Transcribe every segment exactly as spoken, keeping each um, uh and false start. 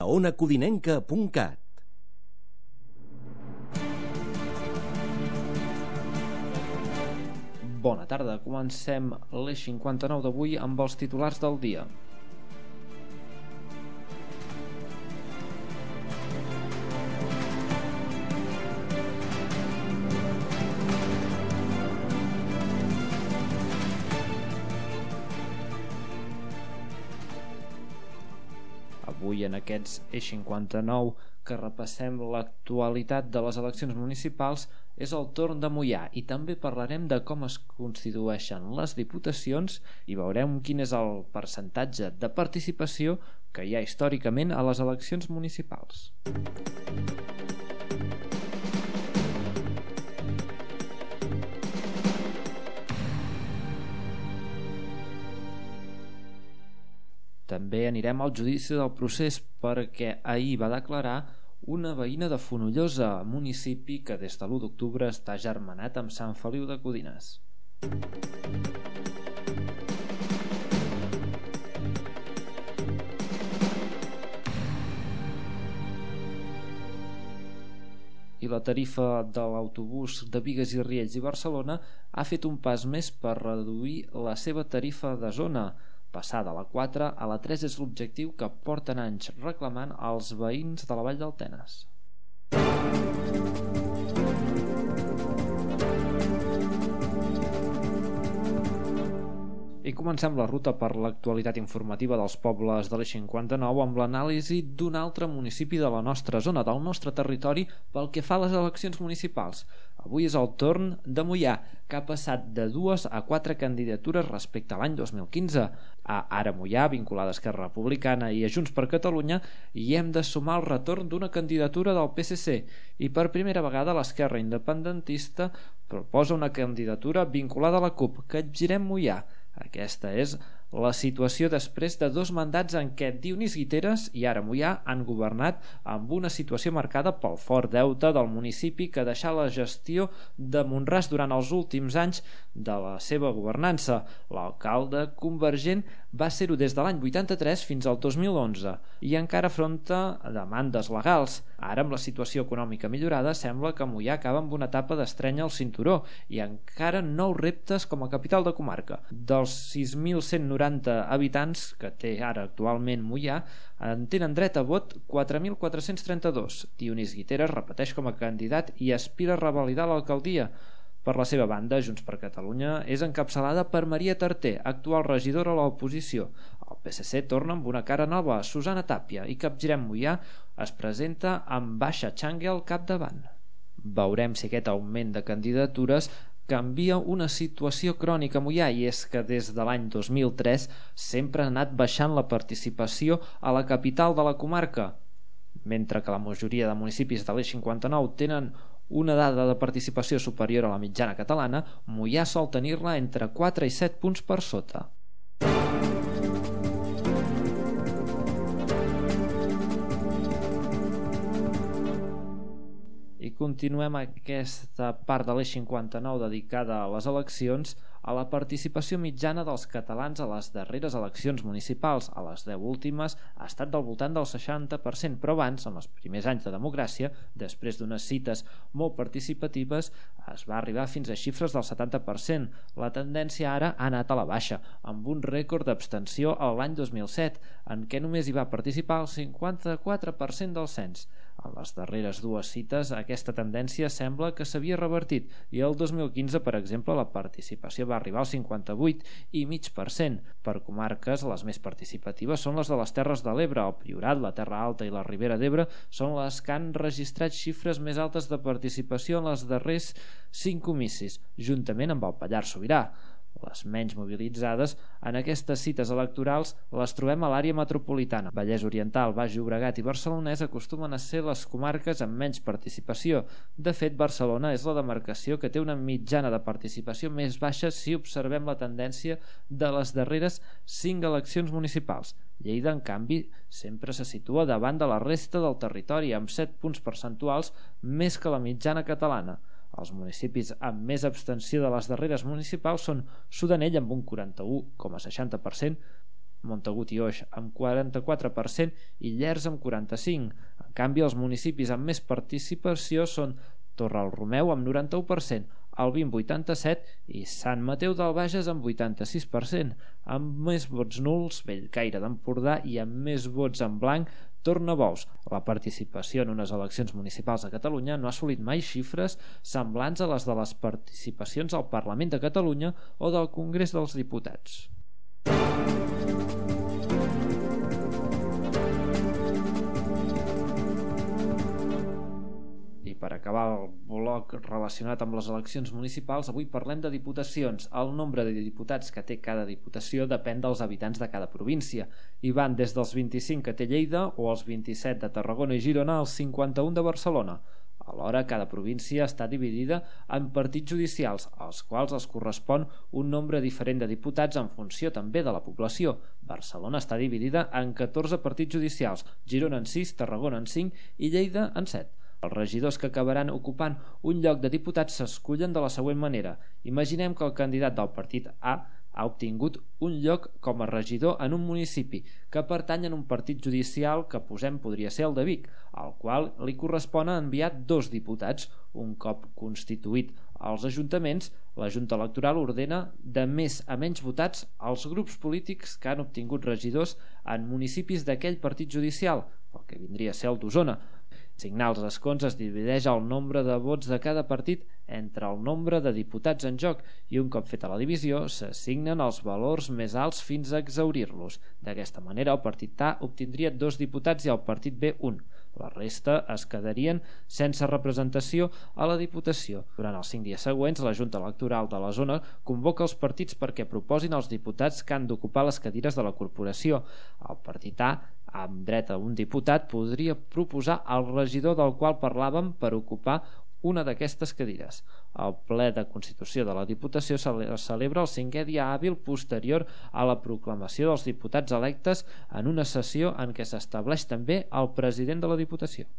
ona codinenca punt cat. Bona tarda, comencem l'Eix cinquanta-nou d'avui amb els titulars del dia. Avui en aquests Eix cinquanta-nou que repassem l'actualitat de les eleccions municipals és el torn de Moià i també parlarem de com es constitueixen les diputacions i veurem quin és el percentatge de participació que hi ha històricament a les eleccions municipals. També anirem al judici del procés perquè ahir va declarar una veïna de Fonollosa, municipi que des de l'u d'octubre està agermanat amb Sant Feliu de Codines. I la tarifa de l'autobús de Bigues i Riells i Barcelona ha fet un pas més per reduir la seva tarifa de zona. Passar de la quatre a la tres és l'objectiu que porten anys reclamant els veïns de la Vall del Tenes. I comencem la ruta per l'actualitat informativa dels pobles de l'Eix cinquanta-nou amb l'anàlisi d'un altre municipi de la nostra zona, del nostre territori, pel que fa a les eleccions municipals. Avui és el torn de Moià, que ha passat de dues a quatre candidatures respecte a l'any dos mil quinze. A Ara Moià, vinculada a Esquerra Republicana i a Junts per Catalunya, hi hem de sumar el retorn d'una candidatura del P S C i per primera vegada l'esquerra independentista proposa una candidatura vinculada a la CUP, Capgirem Moià. Aquesta és la situació després de dos mandats en què Dionís Guiteras i Ara Moià han governat amb una situació marcada pel fort deute del municipi que deixà la gestió de Mont-ras durant els últims anys de la seva governança. L'alcalde convergent va ser-ho des de l'any vuitanta-tres fins al dos mil onze i encara afronta demandes legals. Ara, amb la situació econòmica millorada, sembla que Moià acaba amb una etapa d'estrènyer el cinturó i encara nous reptes com a capital de comarca. Dels sis mil cent noranta habitants que té ara actualment Moià, en tenen dret a vot quatre mil quatre-cents trenta-dos. Dionís Guiteras repeteix com a candidat i aspira a revalidar l'alcaldia. Per la seva banda, Junts per Catalunya és encapçalada per Maria Tarté, actual regidora a l'oposició. El P S C torna amb una cara nova, Susana Tàpia, i Capgirem Moià es presenta amb Baixa Changue al capdavant. Veurem si aquest augment de candidatures canvia una situació crònica a Moià, i és que des de l'any dos mil tres sempre ha anat baixant la participació a la capital de la comarca. Mentre que la majoria de municipis de l'Eix cinquanta-nou tenen una dada de participació superior a la mitjana catalana, Moià sol tenir-la entre quatre i set punts per sota. I continuem aquesta part de l'Eix cinquanta-nou dedicada a les eleccions a la participació mitjana dels catalans a les darreres eleccions municipals. A les deu últimes ha estat del voltant del seixanta per cent, però abans, en els primers anys de democràcia, després d'unes cites molt participatives, es va arribar fins a xifres del setanta per cent. La tendència ara ha anat a la baixa, amb un rècord d'abstenció a l'any dos mil set, en què només hi va participar el cinquanta-quatre per cent del cens. En les darreres dues cites aquesta tendència sembla que s'havia revertit i el dos mil quinze, per exemple, la participació va arribar al cinquanta-vuit i mig per cent. Per comarques, les més participatives són les de les Terres de l'Ebre. El Priorat, la Terra Alta i la Ribera d'Ebre són les que han registrat xifres més altes de participació en els darrers cinc comicis, juntament amb el Pallars Sobirà. Les menys mobilitzades en aquestes cites electorals les trobem a l'àrea metropolitana. Vallès Oriental, Baix Llobregat i Barcelonès acostumen a ser les comarques amb menys participació. De fet, Barcelona és la demarcació que té una mitjana de participació més baixa si observem la tendència de les darreres cinc eleccions municipals. Lleida, en canvi, sempre se situa davant de la resta del territori, amb set punts percentuals més que la mitjana catalana. Els municipis amb més abstenció de les darreres municipals són Sudanell amb un quaranta-u coma seixanta per cent, Montagut i Oix amb quaranta-quatre per cent i Llers amb quaranta-cinc per cent. En canvi, els municipis amb més participació són Torrealromeu amb noranta-u per cent, Albi amb vuitanta-set per cent i Sant Mateu del Bages amb vuitanta-sis per cent. Amb més vots nuls, Bellcaire d'Empordà, i amb més vots en blanc, Tornabous. La participació en unes eleccions municipals a Catalunya no ha assolit mai xifres semblants a les de les participacions al Parlament de Catalunya o del Congrés dels Diputats. I per acabar el bloc relacionat amb les eleccions municipals, avui parlem de diputacions. El nombre de diputats que té cada diputació depèn dels habitants de cada província i van des dels vint-i-cinc que té Lleida o els vint-i-set de Tarragona i Girona als cinquanta-un de Barcelona. Alhora, cada província està dividida en partits judicials, als quals es correspon un nombre diferent de diputats en funció també de la població. Barcelona està dividida en catorze partits judicials, Girona en sis, Tarragona en cinc i Lleida en set. Els regidors que acabaran ocupant un lloc de diputats s'escullen de la següent manera. Imaginem que el candidat del partit A ha obtingut un lloc com a regidor en un municipi que pertany a un partit judicial que posem podria ser el de Vic, al qual li correspon enviar dos diputats. Un cop constituït els ajuntaments, la Junta Electoral ordena de més a menys votats als grups polítics que han obtingut regidors en municipis d'aquell partit judicial, el que vindria a ser el d'Osona. Signar els escons es divideix el nombre de vots de cada partit entre el nombre de diputats en joc i un cop feta la divisió s'assignen els valors més alts fins a exhaurir-los. D'aquesta manera el partit A obtindria dos diputats i el partit B un. La resta es quedarien sense representació a la Diputació. Durant els cinc dies següents, la Junta Electoral de la zona convoca els partits perquè proposin els diputats que han d'ocupar les cadires de la corporació. El partit A, amb dret a un diputat, podria proposar el regidor del qual parlàvem per ocupar una d'aquestes cadires. El ple de constitució de la Diputació se celebra el cinquè dia hàbil posterior a la proclamació dels diputats electes en una sessió en què s'estableix també el president de la Diputació.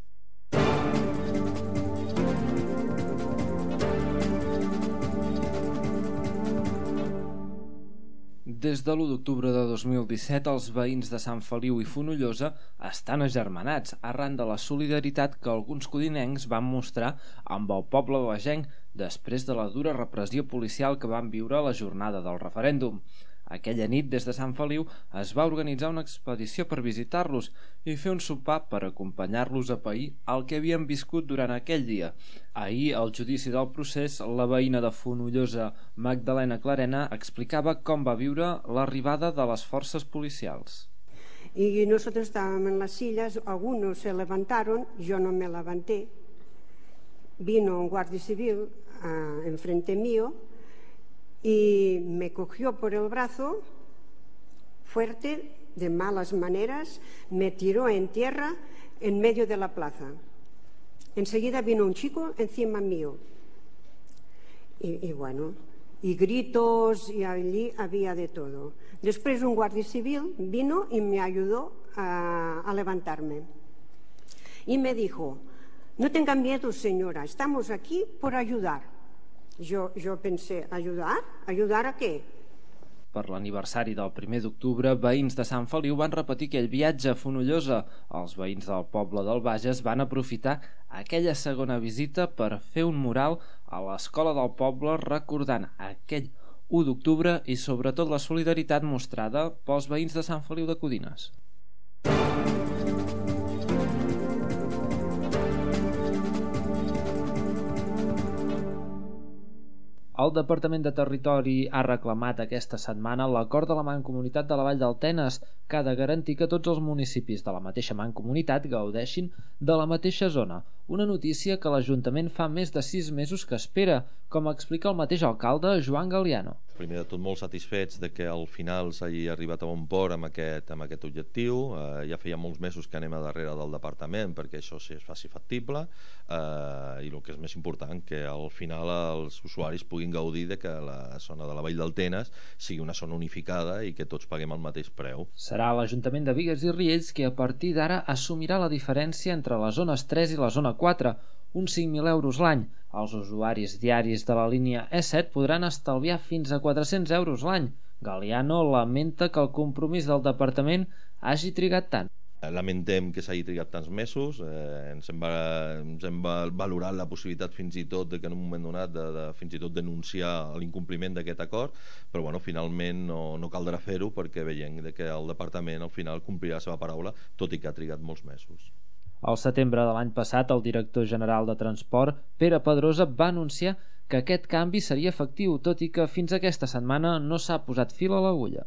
Des de l'u d'octubre de dos mil disset, els veïns de Sant Feliu i Fonollosa estan agermanats arran de la solidaritat que alguns codinencs van mostrar amb el poble bagenc després de la dura repressió policial que van viure a la jornada del referèndum. Aquella nit, des de Sant Feliu, es va organitzar una expedició per visitar-los i fer un sopar per acompanyar-los a pair el que havien viscut durant aquell dia. Ahir, al judici del procés, la veïna de Fonollosa, Magdalena Clarena, explicava com va viure l'arribada de les forces policials. Y nosotros estábamos en las sillas, algunos se levantaron, yo no me levanté. Vino un guardia civil uh, enfrente mío y me cogió por el brazo fuerte, de malas maneras, me tiró en tierra en medio de la plaza. Enseguida vino un chico encima mío y, y bueno, y gritos, y allí había de todo. Después un guardia civil vino y me ayudó a, a levantarme y me dijo: no tenga miedo, señora, estamos aquí por ayudar. Jo, jo pensé, ajudar? Ajudar a què? Per l'aniversari del primer d'octubre, veïns de Sant Feliu van repetir aquell viatge a Fonollosa. Els veïns del poble del Bages van aprofitar aquella segona visita per fer un mural a l'escola del poble recordant aquell u d'octubre i sobretot la solidaritat mostrada pels veïns de Sant Feliu de Codines. El Departament de Territori ha reclamat aquesta setmana l'acord de la Mancomunitat de la Vall del Tenes, que ha de garantir que tots els municipis de la mateixa Mancomunitat gaudeixin de la mateixa zona. Una notícia que l'Ajuntament fa més de sis mesos que espera, com explica el mateix alcalde Joan Galiano. Primer de tot, molt satisfets de que al final s'hagi arribat a bon port amb aquest, amb aquest objectiu. Eh, ja feia molts mesos que anem a darrere del departament perquè això es faci factible, eh, i el que és més important, que al final els usuaris puguin gaudir de que la zona de la Vall del Tenes sigui una zona unificada i que tots paguem el mateix preu. Serà l'Ajuntament de Bigues i Riells que a partir d'ara assumirà la diferència entre les zones tres i la zona quatre, uns cinc mil euros l'any. Els usuaris diaris de la línia E set podran estalviar fins a quatre-cents euros l'any. Galiano lamenta que el compromís del departament hagi trigat tant. Lamentem que s'hagi trigat tants mesos, eh, ens, hem va, ens hem valorat la possibilitat fins i tot de que en un moment donat de, de fins i tot denunciar l'incompliment d'aquest acord, però bueno, finalment no, no caldrà fer-ho perquè veiem que el departament al final complirà la seva paraula, tot i que ha trigat molts mesos. Al setembre de l'any passat, el director general de Transport, Pere Pedrosa, va anunciar que aquest canvi seria efectiu, tot i que fins aquesta setmana no s'ha posat fil a l'agulla.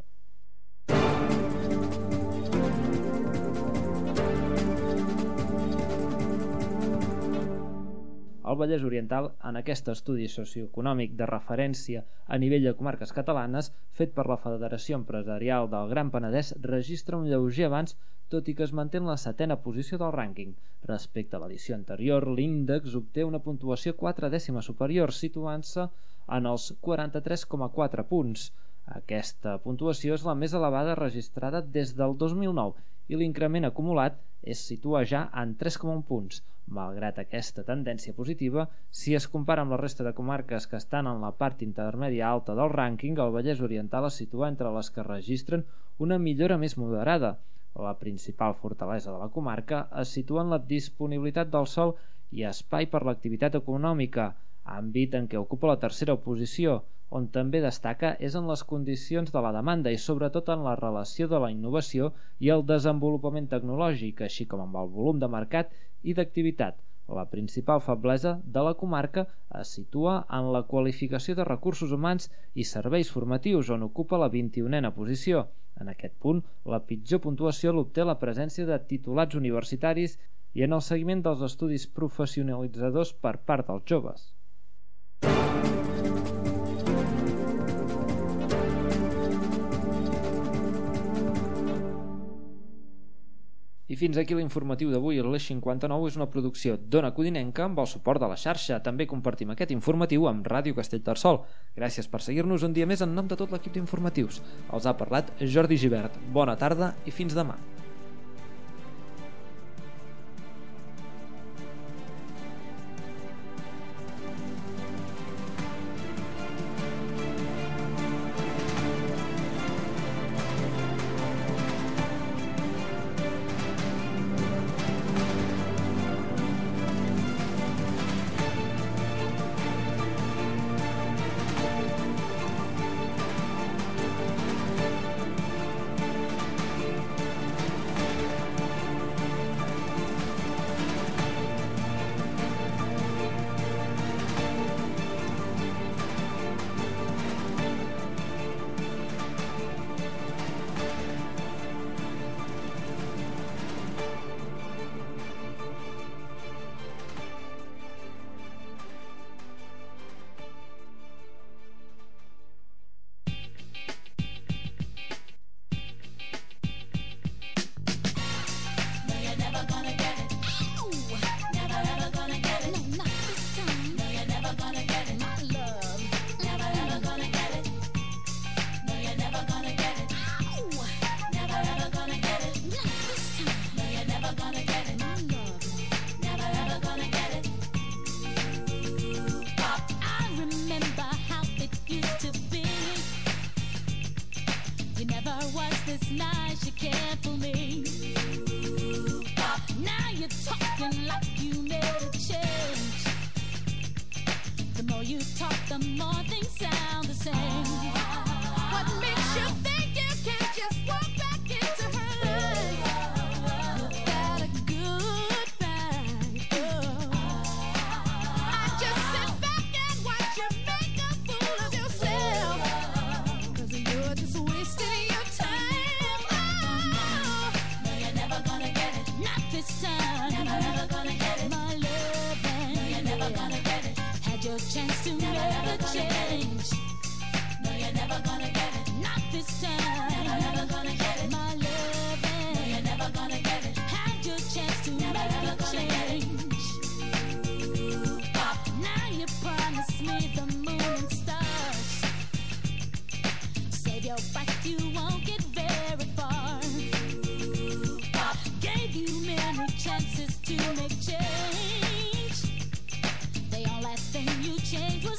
El Vallès Oriental, en aquest estudi socioeconòmic de referència a nivell de comarques catalanes, fet per la Federació Empresarial del Gran Penedès, registra un lleuger avanç, tot i que es manté en la setena posició del rànquing. Respecte a l'edició anterior, l'índex obté una puntuació quatre dècimes superior, situant-se en els quaranta-tres coma quatre punts. Aquesta puntuació és la més elevada registrada des del dos mil nou i l'increment acumulat es situa ja en tres coma un punts. Malgrat aquesta tendència positiva, si es compara amb la resta de comarques que estan en la part intermèdia alta del rànquing, el Vallès Oriental es situa entre les que registren una millora més moderada. La principal fortalesa de la comarca es situa en la disponibilitat del sòl i espai per l'activitat econòmica, àmbit en què ocupa la tercera posició, on també destaca és en les condicions de la demanda i sobretot en la relació de la innovació i el desenvolupament tecnològic, així com amb el volum de mercat i d'activitat. La principal feblesa de la comarca es situa en la qualificació de recursos humans i serveis formatius, on ocupa la vint-i-unena posició. En aquest punt, la pitjor puntuació l'obté la presència de titulats universitaris i en el seguiment dels estudis professionalitzadors per part dels joves. I fins aquí l'informatiu d'avui. L'Eix cinquanta-nou és una producció d'Ona Codinenca amb el suport de la xarxa. També compartim aquest informatiu amb Ràdio Castellterçol. Gràcies per seguir-nos un dia més en nom de tot l'equip d'informatius. Els ha parlat Jordi Gibert. Bona tarda i fins demà. You talk, the more things sound the same. What makes you think you can just walk back into her life without a good fight? Oh. I just sit back and watch you make a fool of yourself, 'cause you're just wasting your time. Oh. No, you're never gonna get it. Not this time. Never, never gonna get it. My love, and no, you're never gonna get it. Had your chance to never, never change. No, you're never gonna get it. Not this time. Never, never gonna get it. My love, no, you're never gonna get it. Had your chance to never, make never a change. Pop. Now you promise me the moon and stars. Save your breath, you won't get very far. Pop. Gave you many chances to make change. The only thing you changed was